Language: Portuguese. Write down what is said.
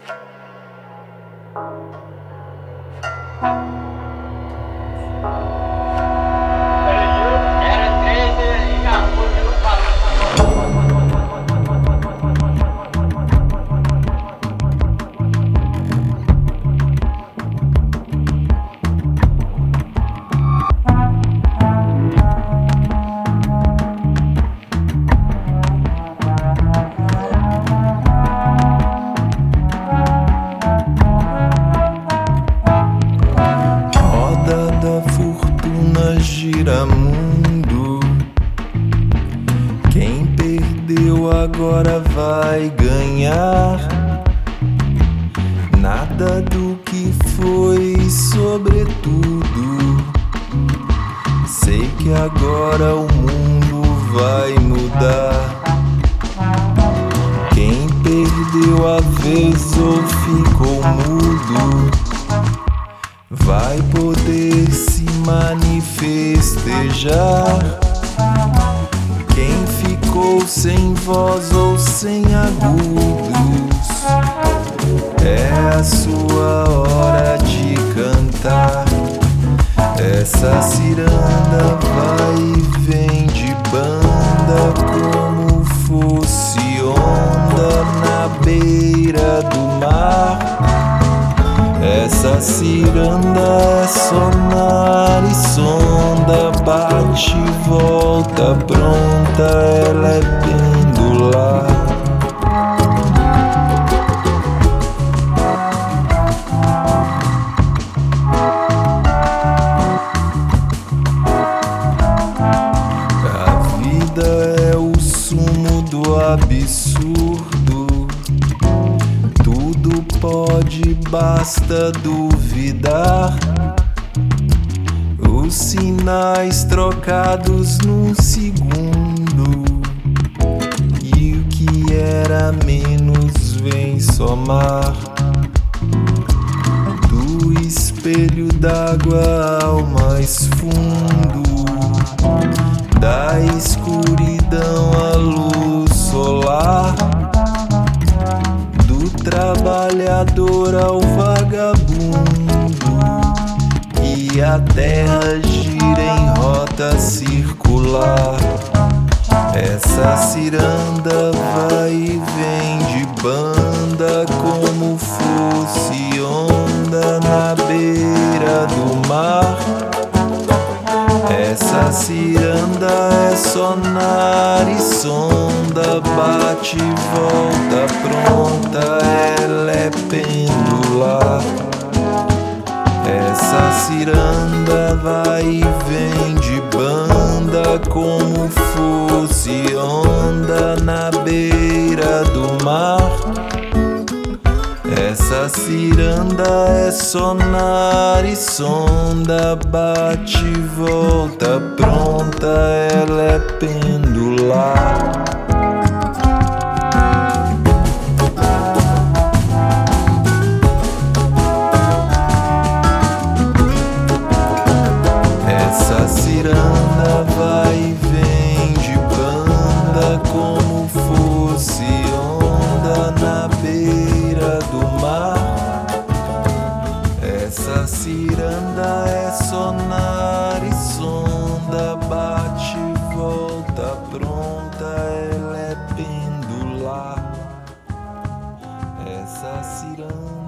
Gira mundo, quem perdeu agora vai ganhar. Nada do que foi, sobretudo. Sei que agora o mundo vai mudar. Quem perdeu a vez ou ficou mudo vai poder se manifestejar. Quem ficou sem voz ou sem agudos, é a sua hora de cantar. Essa ciranda vai e vem de banda, como fosse onda na beira do mar. Essa ciranda é sonar e sonda, bate e volta, pronta, ela é pendular. A vida é o sumo do absurdo. Tudo pode, basta duvidar. Os sinais trocados num segundo, e o que era menos vem somar. Do espelho d'água ao mais fundo, da escuridão à luz solar, do trabalhador ao vagabundo, e a terra gira em rota circular. Essa ciranda vai e vem de banda, como fosse onda na beira do mar. Essa ciranda é sonar e sonda, bate e volta, pronta, ela é pendular. Essa ciranda vai e vem de banda, como fosse onda na beira do mar. Essa ciranda é sonar e sonda, bate e volta, pronta, ela é pendular. Essa ciranda vai e vem de banda, como fosse onda na beira do mar. Essa ciranda é sonar e sonda, bate e volta, pronta, ela é pendular. Essa ciranda